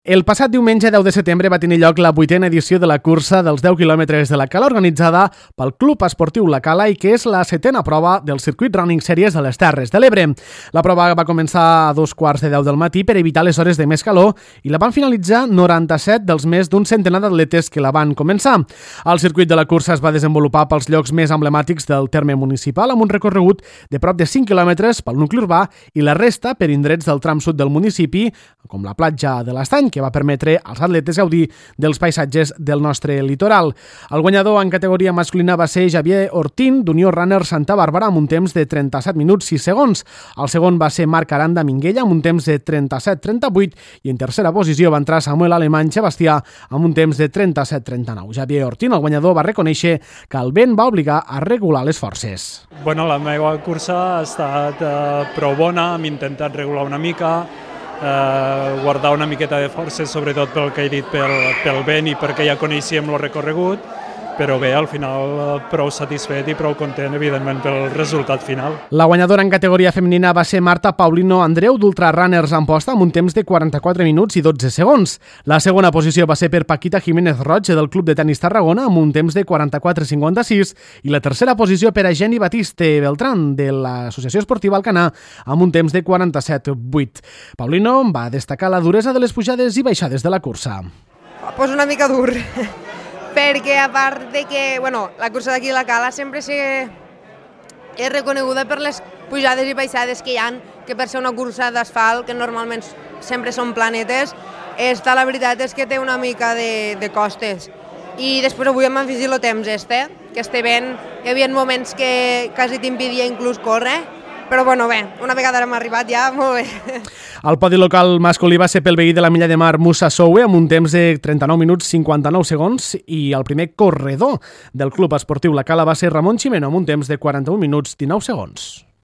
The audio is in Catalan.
El passat diumenge 10 de setembre va tenir lloc la 8a edició de la cursa dels 10 quilòmetres de la Cala organitzada pel Club Esportiu La Cala i que és la 7a prova del circuit Running Series de les Terres de l'Ebre. La prova va començar a 2:15 del matí per evitar les hores de més calor i la van finalitzar 97 dels més d'un centenar d'atletes que la van començar. El circuit de la cursa es va desenvolupar pels llocs més emblemàtics del terme municipal amb un recorregut de prop de 5 quilòmetres pel nucli urbà i la resta per indrets del tram sud del municipi, com la platja de l'Estany, que va permetre als atletes gaudir dels paisatges del nostre litoral. El guanyador en categoria masculina va ser Javier Ortín, d'Unió Runner Santa Bàrbara, amb un temps de 37 minuts 6 segons. El segon va ser Marc Aranda Minguella, amb un temps de 37-38, i en tercera posició va entrar Samuel Alemany Sebastià, amb un temps de 37-39. Javier Ortín, el guanyador, va reconèixer que el vent va obligar a regular les forces. La meva cursa ha estat prou bona, hem intentat regular una mica, guardar una miqueta de forces, sobretot pel que he dit, pel vent i perquè ja coneixíem el recorregut, però bé, al final prou satisfet i prou content, evidentment, pel resultat final. La guanyadora en categoria femenina va ser Marta Paulino Andreu, d'Ultra Runners Amposta, amb un temps de 44 minuts i 12 segons. La segona posició va ser per Paquita Jiménez Roig, del Club de Tenis Tarragona, amb un temps de 44,56, i la tercera posició per a Jenny Batiste Beltrán, de l'Associació Esportiva Alcanar, amb un temps de 47,8. Paulino va destacar la duresa de les pujades i baixades de la cursa. Pues una mica dur, perquè a part de que la cursa d'aquí a la Cala sempre és reconeguda per les pujades i baixades que hi ha, que per ser una cursa d'asfalt, que normalment sempre són planetes, la veritat és que té una mica de costes. I després avui hem afegit el temps que este vent, hi havia moments que quasi t'impedia inclús córrer, però bé, una vegada hem arribat ja, molt bé. El podi local masculí va ser pel veí de la Milla de Mar Musa Soue amb un temps de 39 minuts 59 segons i el primer corredor del Club Esportiu La Cala va ser Ramon Ximeno amb un temps de 41 minuts 19 segons.